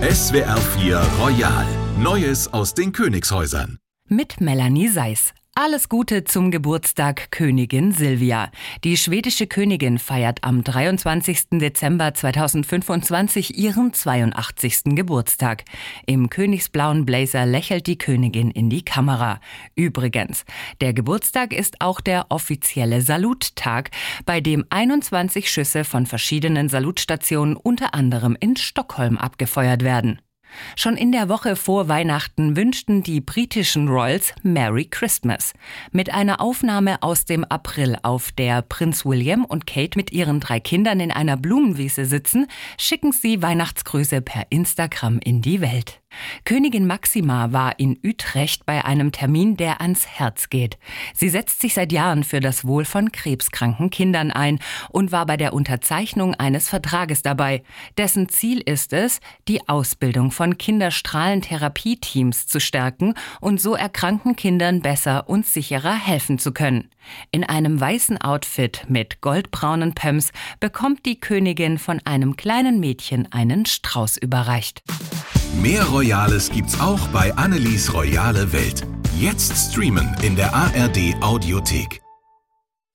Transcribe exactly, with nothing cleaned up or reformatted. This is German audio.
S W R vier Royal. Neues aus den Königshäusern. Mit Melanie Seiss. Alles Gute zum Geburtstag Königin Silvia. Die schwedische Königin feiert am dreiundzwanzigsten Dezember zweitausendfünfundzwanzig ihren zweiundachtzigsten Geburtstag. Im königsblauen Blazer lächelt die Königin in die Kamera. Übrigens, der Geburtstag ist auch der offizielle Saluttag, bei dem einundzwanzig Schüsse von verschiedenen Salutstationen unter anderem in Stockholm abgefeuert werden. Schon in der Woche vor Weihnachten wünschten die britischen Royals Merry Christmas. Mit einer Aufnahme aus dem April, auf der Prinz William und Kate mit ihren drei Kindern in einer Blumenwiese sitzen, schicken sie Weihnachtsgrüße per Instagram in die Welt. Königin Máxima war in Utrecht bei einem Termin, der ans Herz geht. Sie setzt sich seit Jahren für das Wohl von krebskranken Kindern ein und war bei der Unterzeichnung eines Vertrages dabei. Dessen Ziel ist es, die Ausbildung von Kinderstrahlentherapie-Teams zu stärken und so erkrankten Kindern besser und sicherer helfen zu können. In einem weißen Outfit mit goldbraunen Pumps bekommt die Königin von einem kleinen Mädchen einen Strauß überreicht. Mehr Royales gibt's auch bei Annelies Royale Welt. Jetzt streamen in der A R D Audiothek.